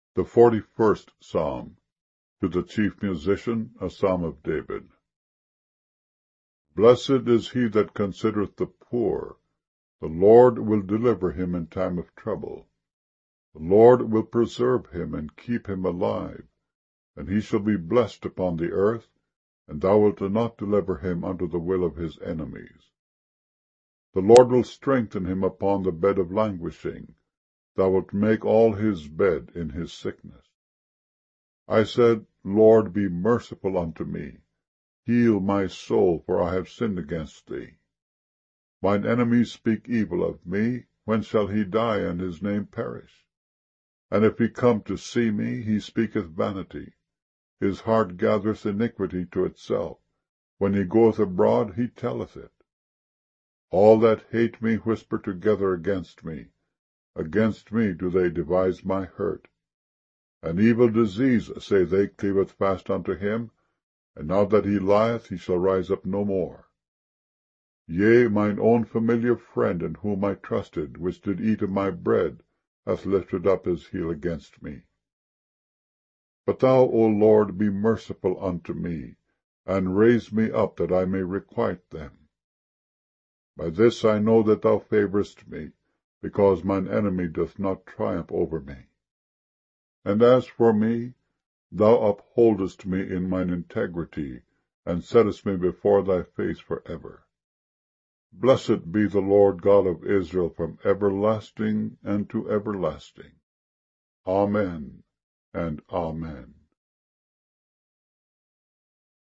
The 41st Psalm. To the chief musician, a psalm of David. Blessed is he that considereth the poor. The Lord will deliver him in time of trouble. The Lord will preserve him and keep him alive, and he shall be blessed upon the earth, and thou wilt not deliver him unto the will of his enemies. The Lord will strengthen him upon the bed of languishing. Thou wilt make all his bed in his sickness. I said, Lord, be merciful unto me. Heal my soul, for I have sinned against thee. Mine enemies speak evil of me. When shall he die, and his name perish? And if he come to see me, he speaketh vanity. His heart gathereth iniquity to itself. When he goeth abroad, he telleth it. All that hate me whisper together against me. Against me do they devise my hurt. An evil disease, say they, cleaveth fast unto him, and now that he lieth, he shall rise up no more. Yea, mine own familiar friend, in whom I trusted, which did eat of my bread, hath lifted up his heel against me. But thou, O Lord, be merciful unto me, and raise me up, that I may requite them. By this I know that thou favourest me, because mine enemy doth not triumph over me. And as for me, thou upholdest me in mine integrity, and settest me before thy face for ever. Blessed be the Lord God of Israel from everlasting and to everlasting. Amen and Amen.